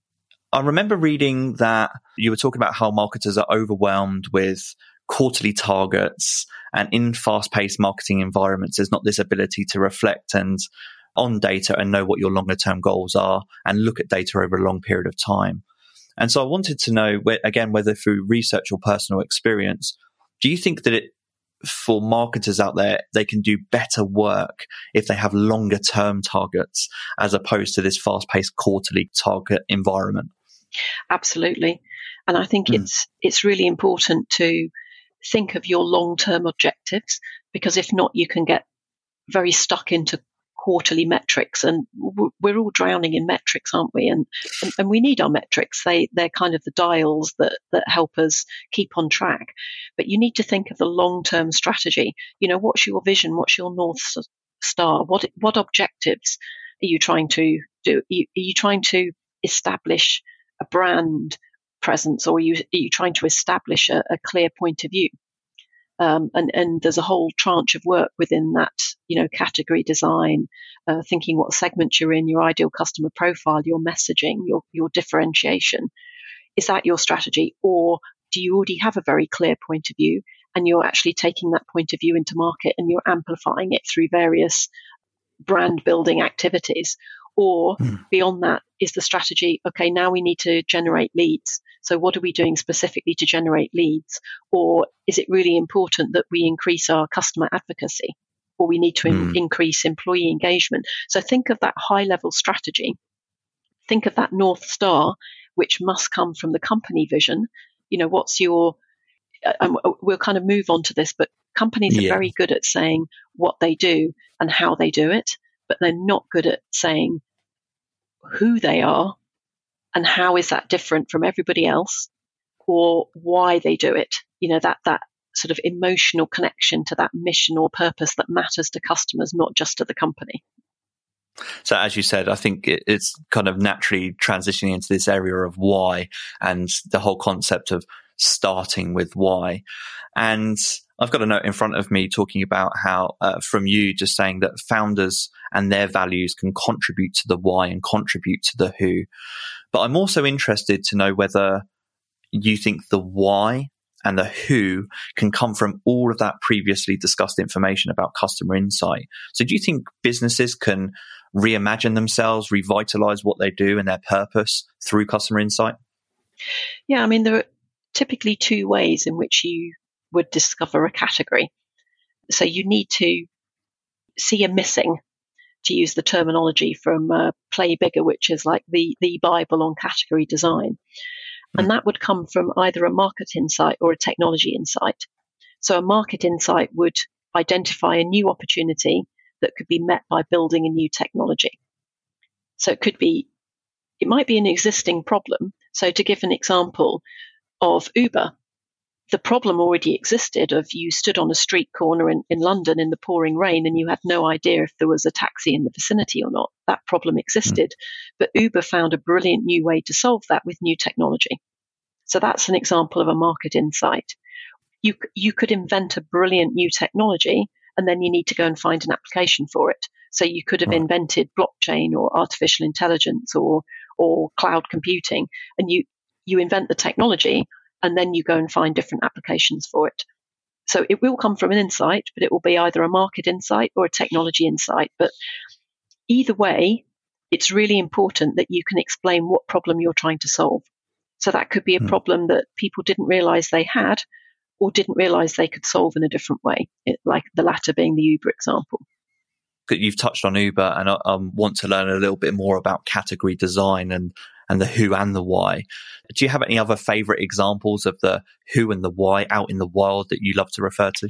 I remember reading that you were talking about how marketers are overwhelmed with quarterly targets, and in fast-paced marketing environments, there's not this ability to reflect and on data and know what your longer term goals are and look at data over a long period of time. And so I wanted to know, again, whether through research or personal experience, do you think that it, for marketers out there, they can do better work if they have longer term targets as opposed to this fast-paced quarterly target environment? Absolutely. And I think mm. it's it's really important to think of your long-term objectives, because if not, you can get very stuck into quarterly metrics, and we're all drowning in metrics, aren't we? And and, and we need our metrics. They they're kind of the dials that that help us keep on track. But you need to think of the long-term strategy. You know, what's your vision? What's your North Star? What what objectives are you trying to do? Are you, are you trying to establish a brand presence, or are you are you trying to establish a, a clear point of view? Um, and, and there's a whole tranche of work within that, you know, category design, uh, thinking what segment you're in, your ideal customer profile, your messaging, your, your differentiation. Is that your strategy? Or do you already have a very clear point of view and you're actually taking that point of view into market and you're amplifying it through various brand building activities? Or mm. beyond that, is the strategy, okay, now we need to generate leads. So what are we doing specifically to generate leads? Or is it really important that we increase our customer advocacy? Or we need to mm. in- increase employee engagement? So think of that high level strategy. Think of that North Star, which must come from the company vision. You know, what's your, um, we'll kind of move on to this, but companies yeah. are very good at saying what they do and how they do it, but they're not good at saying who they are and how is that different from everybody else, or why they do it. You know, that that sort of emotional connection to that mission or purpose that matters to customers, not just to the company. So as you said, I think it, it's kind of naturally transitioning into this area of why and the whole concept of starting with why. And I've got a note in front of me talking about how, uh, from you, just saying that founders and their values can contribute to the why and contribute to the who. But I'm also interested to know whether you think the why and the who can come from all of that previously discussed information about customer insight. So do you think businesses can reimagine themselves, revitalize what they do and their purpose through customer insight?
Yeah, I mean, there are typically two ways in which you would discover a category. So you need to see a missing, to use the terminology from uh, Play Bigger, which is like the, the Bible on category design. And that would come from either a market insight or a technology insight. So a market insight would identify a new opportunity that could be met by building a new technology. So it could be, it might be an existing problem. So to give an example of Uber, the problem already existed of you stood on a street corner in, in London in the pouring rain and you had no idea if there was a taxi in the vicinity or not. That problem existed. But Uber found a brilliant new way to solve that with new technology. So that's an example of a market insight. You, you could invent a brilliant new technology and then you need to go and find an application for it. So you could have right. invented blockchain or artificial intelligence or, or cloud computing, and you, you invent the technology and then you go and find different applications for it. So it will come from an insight, but it will be either a market insight or a technology insight. But either way, it's really important that you can explain what problem you're trying to solve. So that could be a mm. problem that people didn't realize they had or didn't realize they could solve in a different way, it, like the latter being the Uber example.
You've touched on Uber, and I um, want to learn a little bit more about category design and, and the who and the why. Do you have any other favorite examples of the who and the why out in the wild that you love to refer to?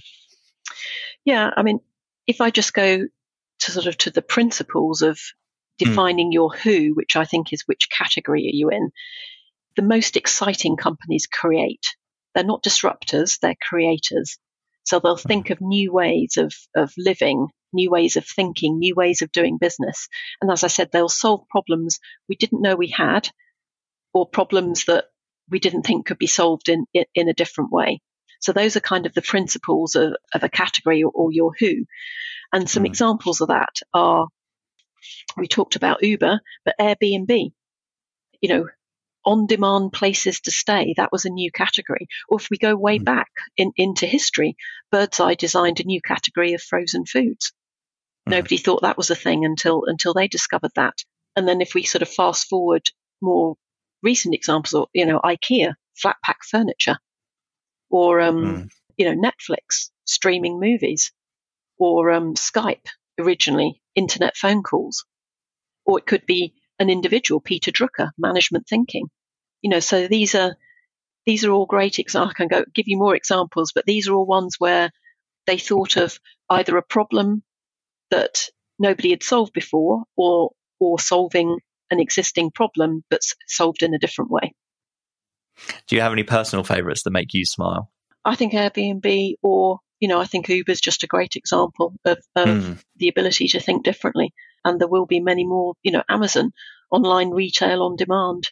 Yeah, I mean, if I just go to sort of to the principles of defining mm. your who, which I think is which category are you in, the most exciting companies create. They're not disruptors, they're creators. So they'll think of new ways of, of living, new ways of thinking, new ways of doing business. And as I said, they'll solve problems we didn't know we had, or problems that we didn't think could be solved in, in, in a different way. So those are kind of the principles of, of a category or, or your who. And some mm. examples of that are, we talked about Uber, but Airbnb, you know, on-demand places to stay, that was a new category. Or if we go way mm. back in, into history, Birdseye designed a new category of frozen foods. Mm. Nobody thought that was a thing until until they discovered that. And then if we sort of fast forward more recent examples, you know, IKEA, flat pack furniture, or, um, mm. you know, Netflix, streaming movies, or um, Skype, originally, internet phone calls. Or it could be an individual, Peter Drucker, management thinking. You know, so these are these are all great examples. I can go give you more examples, but these are all ones where they thought of either a problem that nobody had solved before, or or solving an existing problem but solved in a different way.
Do you have any personal favourites that make you smile?
I think Airbnb, or you know, I think Uber is just a great example of, of mm. the ability to think differently. And there will be many more, you know, Amazon, online retail on demand,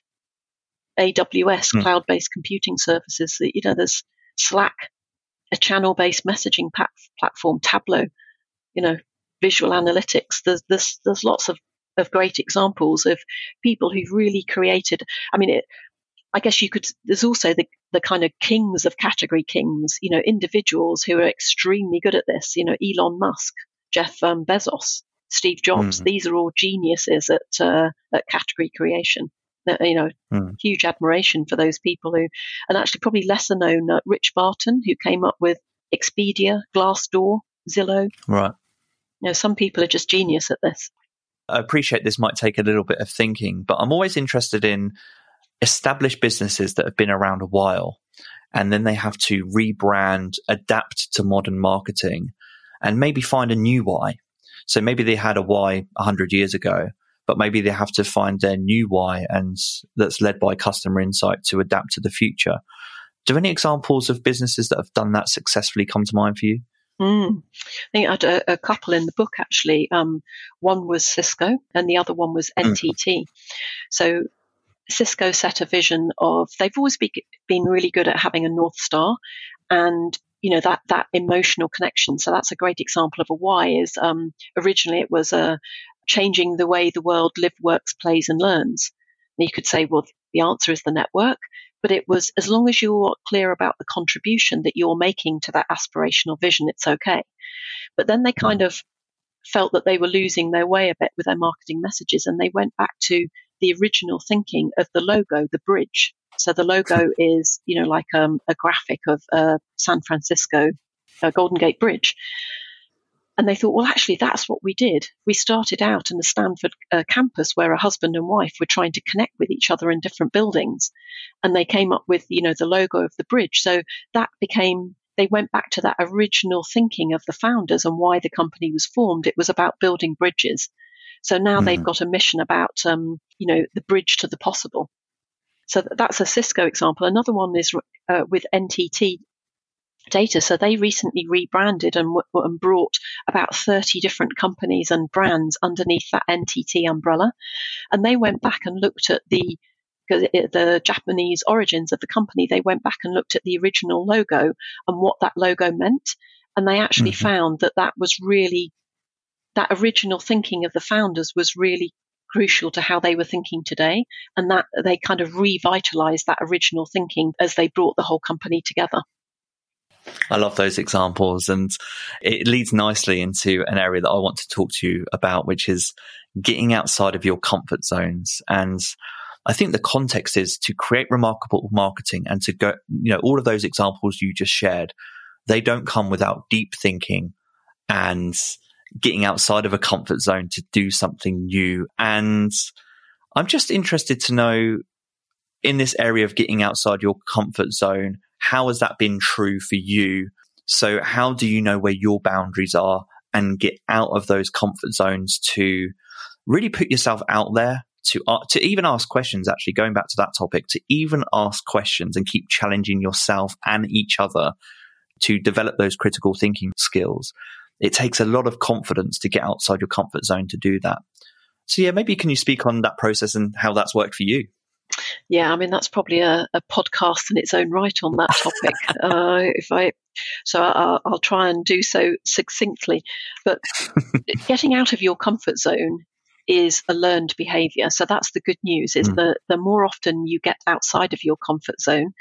A W S, mm. cloud-based computing services. You know, there's Slack, a channel-based messaging pat- platform, Tableau, you know, visual analytics. There's there's, there's lots of, of great examples of people who've really created. I mean, it, I guess you could, there's also the, the kind of kings of category kings, you know, individuals who are extremely good at this, you know, Elon Musk, Jeff um, Bezos, Steve Jobs. Mm. These are all geniuses at uh, at category creation. Uh, you know, mm. huge admiration for those people who, and actually probably lesser known, uh, Rich Barton, who came up with Expedia, Glassdoor, Zillow.
Right.
You know, some people are just genius at this.
I appreciate this might take a little bit of thinking, but I'm always interested in established businesses that have been around a while, and then they have to rebrand, adapt to modern marketing, and maybe find a new why. So maybe they had a why one hundred years ago, but maybe they have to find their new why, and that's led by customer insight to adapt to the future. Do any examples of businesses that have done that successfully come to mind for you?
Mm. I think I had a, a couple in the book, actually. Um, one was Cisco and the other one was N T T. Mm. So Cisco set a vision of, they've always be, been really good at having a North Star and you know, that, that emotional connection. So that's a great example of a why is um, originally it was uh, changing the way the world lives, works, plays and learns. And you could say, well, the answer is the network, but it was as long as you're clear about the contribution that you're making to that aspirational vision, it's okay. But then they kind of felt that they were losing their way a bit with their marketing messages, and they went back to the original thinking of the logo, the bridge. So the logo is, you know, like um, a graphic of uh, San Francisco uh, Golden Gate Bridge. And they thought, well, actually, that's what we did. We started out in the Stanford uh, campus where a husband and wife were trying to connect with each other in different buildings. And they came up with, you know, the logo of the bridge. So that became, they went back to that original thinking of the founders and why the company was formed. It was about building bridges. So now mm-hmm. they've got a mission about, um, you know, the bridge to the possible. So that's a Cisco example. Another one is uh, with N T T Data. So they recently rebranded and, w- and brought about thirty different companies and brands underneath that N T T umbrella. And they went back and looked at the the Japanese origins of the company. They went back and looked at the original logo and what that logo meant. And they actually mm-hmm. found that that was really, that original thinking of the founders was really crucial to how they were thinking today, and that they kind of revitalized that original thinking as they brought the whole company together.
I love those examples, and it leads nicely into an area that I want to talk to you about, which is getting outside of your comfort zones. And I think the context is to create remarkable marketing and to go, you know, all of those examples you just shared, they don't come without deep thinking and getting outside of a comfort zone to do something new. And I'm just interested to know, in this area of getting outside your comfort zone, how has that been true for you? So how do you know where your boundaries are and get out of those comfort zones to really put yourself out there, to uh, to even ask questions, actually going back to that topic, to even ask questions and keep challenging yourself and each other to develop those critical thinking skills? It takes a lot of confidence to get outside your comfort zone to do that. So yeah, maybe can you speak on that process and how that's worked for you?
Yeah, I mean, that's probably a, a podcast in its own right on that topic. uh, if I, so I'll, I'll try and do so succinctly. But getting out of your comfort zone is a learned behavior. So that's the good news, is mm. that the more often you get outside of your comfort zone,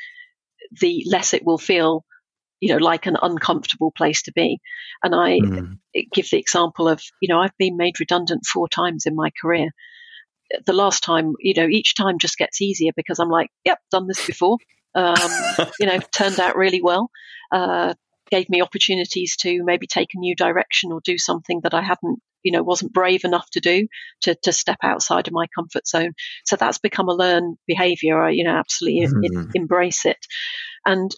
the less it will feel, you know, like an uncomfortable place to be. And I mm. give the example of, you know, I've been made redundant four times in my career. The last time, you know, each time just gets easier because I'm like, yep, done this before. Um, you know, turned out really well. Uh, gave me opportunities to maybe take a new direction or do something that I hadn't, you know, wasn't brave enough to do, to to step outside of my comfort zone. So that's become a learned behavior. I, you know, absolutely mm. in, embrace it. And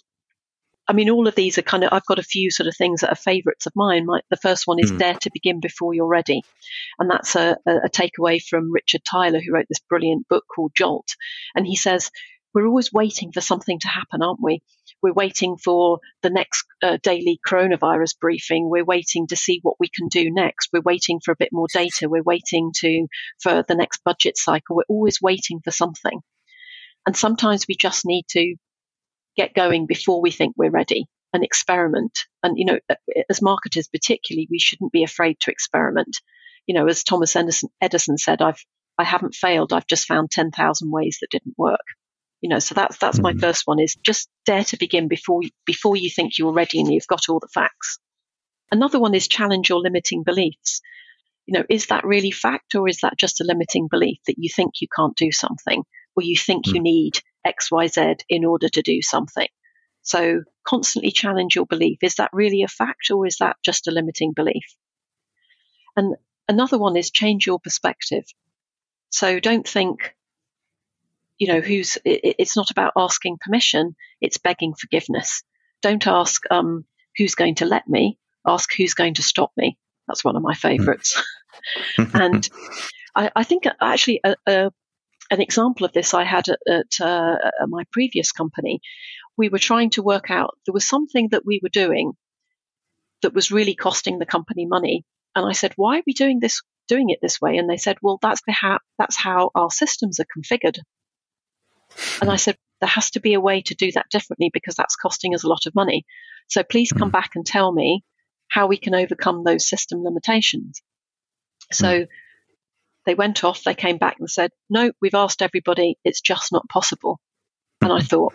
I mean, all of these are kind of, I've got a few sort of things that are favorites of mine. My, the first one is mm. dare to begin before you're ready. And that's a, a, a takeaway from Richard Tyler, who wrote this brilliant book called Jolt. And he says, we're always waiting for something to happen, aren't we? We're waiting for the next uh, daily coronavirus briefing. We're waiting to see what we can do next. We're waiting for a bit more data. We're waiting to for the next budget cycle. We're always waiting for something. And sometimes we just need to get going before we think we're ready and experiment. And, you know, as marketers particularly, we shouldn't be afraid to experiment. You know, as Thomas Edison, Edison said, I've, I haven't failed. I've just found ten thousand ways that didn't work. You know, so that's, that's mm-hmm. my first one, is just dare to begin before, before you think you're ready and you've got all the facts. Another one is challenge your limiting beliefs. You know, is that really fact, or is that just a limiting belief that you think you can't do something, or you think mm-hmm. you need X, Y, Z in order to do something? So constantly challenge your belief. Is that really a fact, or is that just a limiting belief? And another one is change your perspective. So don't think, you know, who's, it, it's not about asking permission, it's begging forgiveness. Don't ask um, who's going to let me, ask who's going to stop me. That's one of my favorites. And I, I think actually a, a An example of this I had at, at, uh, at my previous company. We were trying to work out, there was something that we were doing that was really costing the company money. And I said, why are we doing this, doing it this way? And they said, well, that's the how, that's how our systems are configured. And I said, there has to be a way to do that differently because that's costing us a lot of money. So please come mm. back and tell me how we can overcome those system limitations. So mm. they went off, they came back and said, no, we've asked everybody, it's just not possible. And I thought,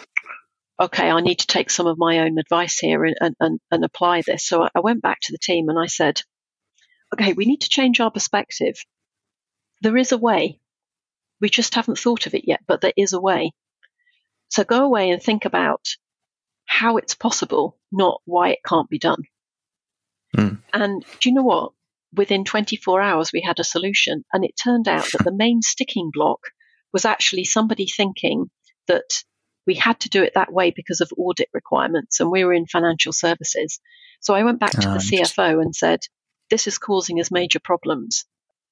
okay, I need to take some of my own advice here and, and, and, and apply this. So I went back to the team and I said, okay, we need to change our perspective. There is a way. We just haven't thought of it yet, but there is a way. So go away and think about how it's possible, not why it can't be done. Mm. And do you know what? Within twenty-four hours, we had a solution. And it turned out that the main sticking block was actually somebody thinking that we had to do it that way because of audit requirements. And we were in financial services. So I went back to the C F O and said, this is causing us major problems.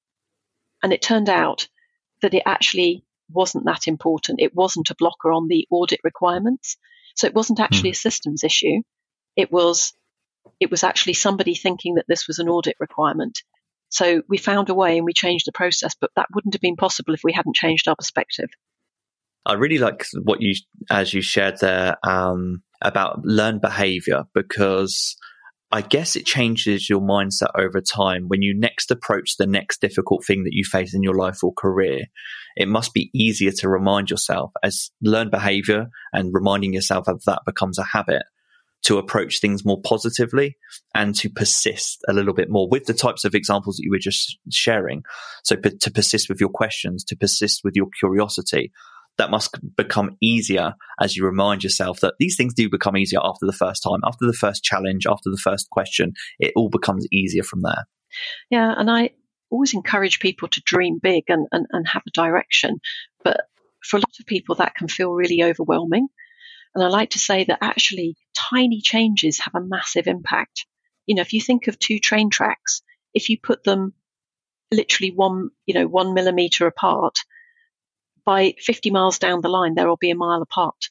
And it turned out that it actually wasn't that important. It wasn't a blocker on the audit requirements. So it wasn't actually mm. a systems issue. It was It was actually somebody thinking that this was an audit requirement. So we found a way and we changed the process, but that wouldn't have been possible if we hadn't changed our perspective.
I really like what you, as you shared there, um, about learned behavior, because I guess it changes your mindset over time. When you next approach the next difficult thing that you face in your life or career, it must be easier to remind yourself, as learned behavior and reminding yourself of that becomes a habit, to approach things more positively and to persist a little bit more with the types of examples that you were just sharing. So p- to persist with your questions, to persist with your curiosity, that must become easier as you remind yourself that these things do become easier after the first time, after the first challenge, after the first question. It all becomes easier from there.
Yeah, and I always encourage people to dream big and, and, and have a direction. But for a lot of people, that can feel really overwhelming. And I like to say that actually tiny changes have a massive impact. You know, if you think of two train tracks, if you put them literally one, you know, one millimeter apart, by fifty miles down the line, there will be a mile apart.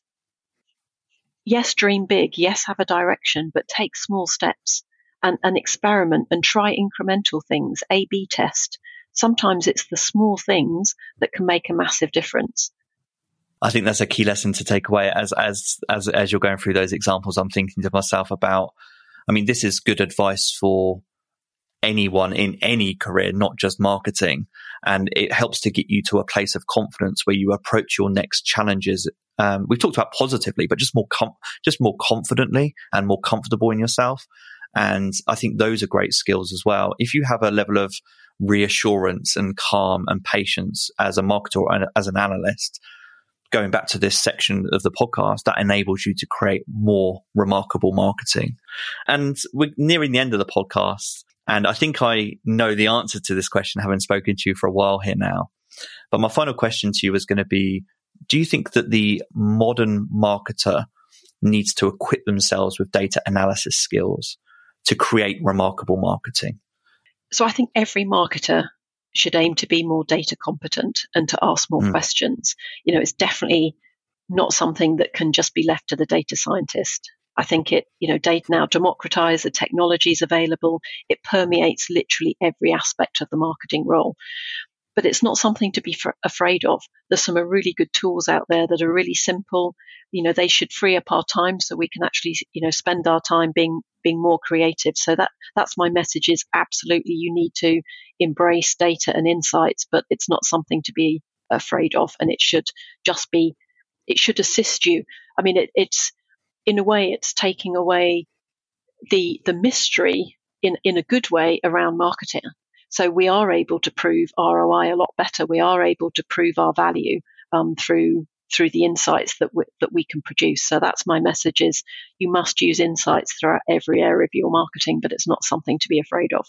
Yes, dream big. Yes, have a direction, but take small steps and, and experiment and try incremental things, A B test. Sometimes it's the small things that can make a massive difference.
I think that's a key lesson to take away as, as, as, as you're going through those examples. I'm thinking to myself about, I mean, this is good advice for anyone in any career, not just marketing. And it helps to get you to a place of confidence where you approach your next challenges. Um, we've talked about positively, but just more, com- just more confidently and more comfortable in yourself. And I think those are great skills as well. If you have a level of reassurance and calm and patience as a marketer or as an analyst, going back to this section of the podcast, that enables you to create more remarkable marketing. And we're nearing the end of the podcast. And I think I know the answer to this question, having spoken to you for a while here now. But my final question to you is going to be, do you think that the modern marketer needs to equip themselves with data analysis skills to create remarkable marketing?
So I think every marketer should aim to be more data competent and to ask more mm. questions. You know, it's definitely not something that can just be left to the data scientist. I think it, you know, data now democratized, the technology is available. It permeates literally every aspect of the marketing role. But it's not something to be f- afraid of. There's some really good tools out there that are really simple. You know, they should free up our time so we can actually, you know, spend our time being being more creative. So that that's my message is absolutely you need to embrace data and insights, but it's not something to be afraid of. And it should just be, it should assist you. I mean, it, it's, in a way, it's taking away the the mystery in, in a good way around marketing. So we are able to prove R O I a lot better. We are able to prove our value um, through through the insights that we, that we can produce. So that's my message is you must use insights throughout every area of your marketing, but it's not something to be afraid of.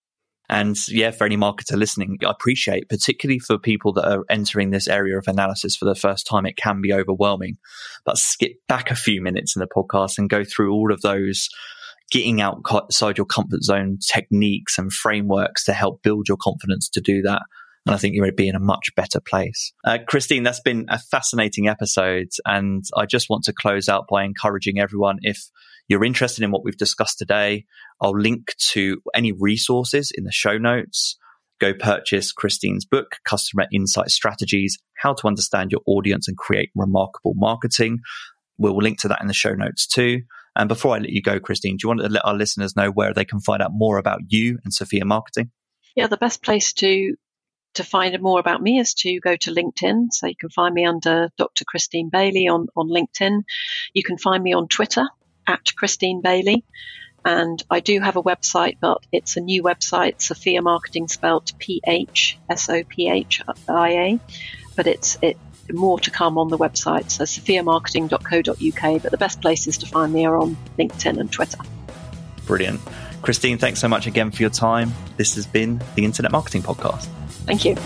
And yeah, for any marketer listening, I appreciate, particularly for people that are entering this area of analysis for the first time, it can be overwhelming. But skip back a few minutes in the podcast and go through all of those getting outside your comfort zone techniques and frameworks to help build your confidence to do that. And I think you're going to be in a much better place. Uh, Christine, that's been a fascinating episode. And I just want to close out by encouraging everyone, if you're interested in what we've discussed today, I'll link to any resources in the show notes. Go purchase Christine's book, Customer Insight Strategies, How to Understand Your Audience and Create Remarkable Marketing. We'll link to that in the show notes too. And before I let you go, Christine, do you want to let our listeners know where they can find out more about you and Sophia Marketing?
Yeah, the best place to to find more about me is to go to LinkedIn. So you can find me under Doctor Christine Bailey on, on LinkedIn. You can find me on Twitter at Christine Bailey. And I do have a website, but it's a new website, Sophia Marketing, spelled P H S O P H I A. But it's it more to come on the website, so sophia marketing dot co dot U K. But the best places to find me are on LinkedIn and Twitter.
Brilliant. Christine, thanks so much again for your time. This has been the Internet Marketing Podcast.
Thank you.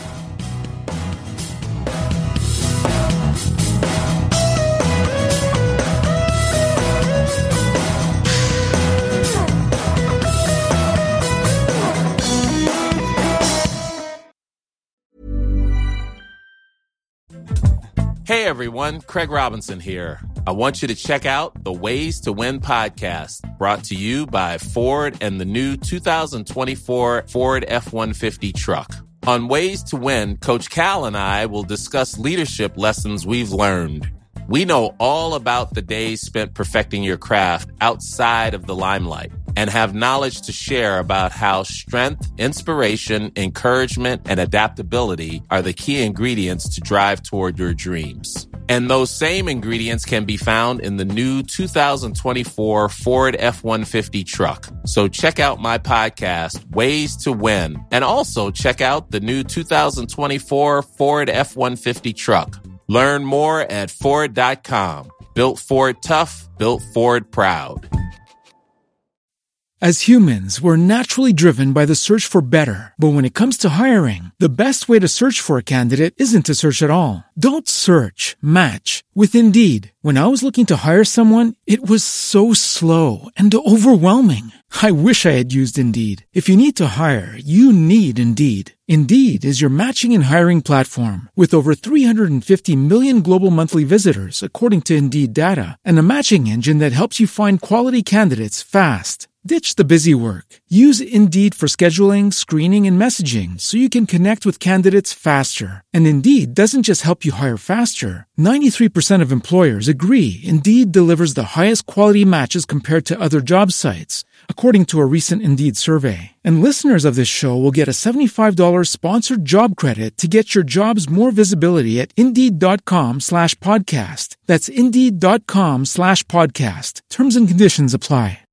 Hey everyone, Craig Robinson here. I want you to check out the Ways to Win podcast, brought to you by Ford and the new two thousand twenty-four Ford F one fifty truck. On Ways to Win, Coach Cal and I will discuss leadership lessons we've learned. We know all about the days spent perfecting your craft outside of the limelight and have knowledge to share about how strength, inspiration, encouragement, and adaptability are the key ingredients to drive toward your dreams. And those same ingredients can be found in the new two thousand twenty-four Ford F one fifty truck. So check out my podcast, Ways to Win, and also check out the new two thousand twenty-four Ford F one fifty truck. Learn more at Ford dot com. Built Ford tough, built Ford proud.
As humans, we're naturally driven by the search for better. But when it comes to hiring, the best way to search for a candidate isn't to search at all. Don't search, match with Indeed. When I was looking to hire someone, it was so slow and overwhelming. I wish I had used Indeed. If you need to hire, you need Indeed. Indeed is your matching and hiring platform with over three hundred fifty million global monthly visitors, according to Indeed data, and a matching engine that helps you find quality candidates fast. Ditch the busy work. Use Indeed for scheduling, screening, and messaging so you can connect with candidates faster. And Indeed doesn't just help you hire faster. ninety-three percent of employers agree Indeed delivers the highest quality matches compared to other job sites, according to a recent Indeed survey. And listeners of this show will get a seventy-five dollars sponsored job credit to get your jobs more visibility at Indeed.com slash podcast. That's Indeed.com slash podcast. Terms and conditions apply.